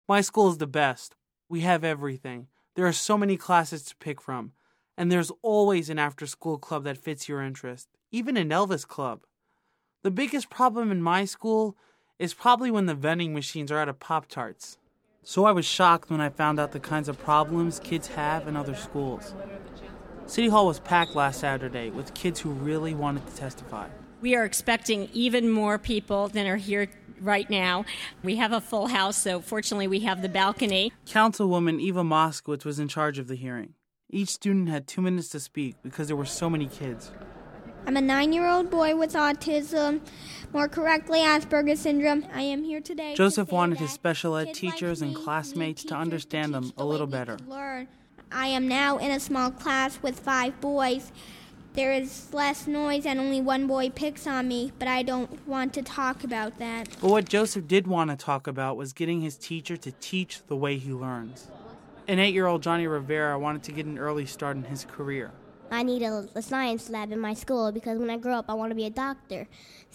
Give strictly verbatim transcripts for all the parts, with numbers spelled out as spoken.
My school is the best. We have everything. There are so many classes to pick from. And there's always an after-school club that fits your interest. Even an Elvis club. The biggest problem in my school is probably when the vending machines are out of Pop-Tarts. So I was shocked when I found out the kinds of problems kids have in other schools. City Hall was packed last Saturday with kids who really wanted to testify. We are expecting even more people than are here right now. We have a full house, so fortunately we have the balcony. Councilwoman Eva Moskowitz was in charge of the hearing. Each student had two minutes to speak because there were so many kids. I'm a nine-year-old boy with autism, more correctly Asperger's syndrome. I am here today. Joseph to wanted his that special ed kids teachers like and me classmates need to teachers understand to them teach a the little way we better. could learn. I am now in a small class with five boys. There is less noise and only one boy picks on me, but I don't want to talk about that. But what Joseph did want to talk about was getting his teacher to teach the way he learns. An eight-year-old Johnny Rivera wanted to get an early start in his career. I need a, a science lab in my school because when I grow up, I want to be a doctor.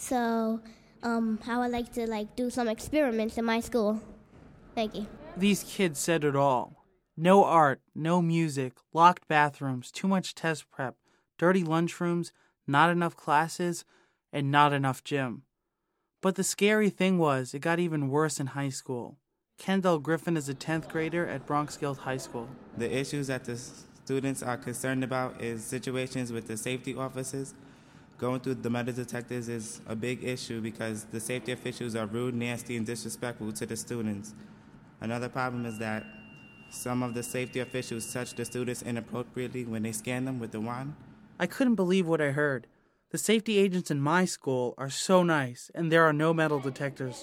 So um, I would like to like do some experiments in my school. Thank you. These kids said it all. No art, no music, locked bathrooms, too much test prep, dirty lunchrooms, not enough classes, and not enough gym. But the scary thing was, it got even worse in high school. Kendall Griffin is a tenth grader at Bronx Guild High School. The issues that the students are concerned about is situations with the safety officers. Going through the metal detectors is a big issue because the safety officials are rude, nasty, and disrespectful to the students. Another problem is that some of the safety officials touch the students inappropriately when they scan them with the wand. I couldn't believe what I heard. The safety agents in my school are so nice, and there are no metal detectors.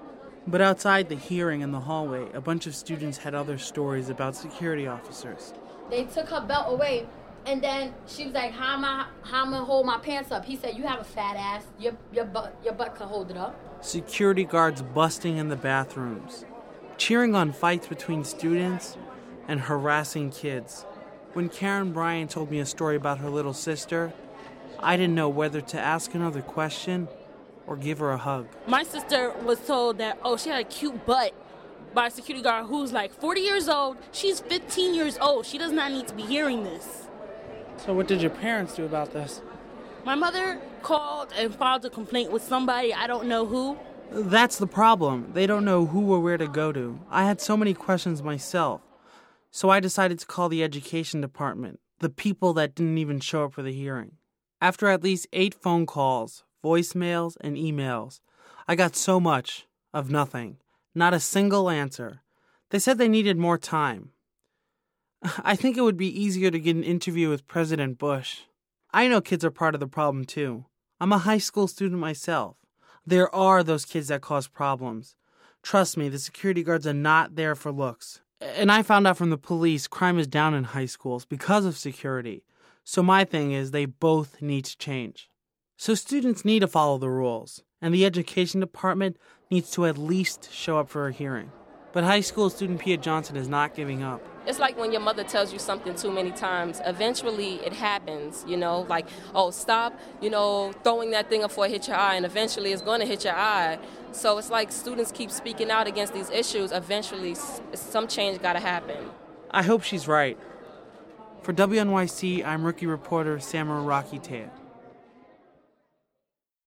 But outside the hearing in the hallway, a bunch of students had other stories about security officers. They took her belt away, and then she was like, how am I, how am I hold my pants up? He said, you have a fat ass. Your, your, butt, your butt can hold it up. Security guards busting in the bathrooms, cheering on fights between students, and harassing kids. When Karen Bryan told me a story about her little sister, I didn't know whether to ask another question or give her a hug. My sister was told that, oh, she had a cute butt by a security guard who's like forty years old. She's fifteen years old. She does not need to be hearing this. So what did your parents do about this? My mother called and filed a complaint with somebody, I don't know who. That's the problem. They don't know who or where to go to. I had so many questions myself. So I decided to call the education department, the people that didn't even show up for the hearing. After at least eight phone calls, voicemails, and emails, I got so much of nothing. Not a single answer. They said they needed more time. I think it would be easier to get an interview with President Bush. I know kids are part of the problem too. I'm a high school student myself. There are those kids that cause problems. Trust me, the security guards are not there for looks. And I found out from the police crime is down in high schools because of security. So my thing is they both need to change. So students need to follow the rules, and the education department needs to at least show up for a hearing. But high school student Pia Johnson is not giving up. It's like when your mother tells you something too many times, eventually it happens, you know, like, oh, stop, you know, throwing that thing before it hit your eye, and eventually it's going to hit your eye. So it's like students keep speaking out against these issues. Eventually, some change got to happen. I hope she's right. For W N Y C, I'm rookie reporter Samara Rocky Tea.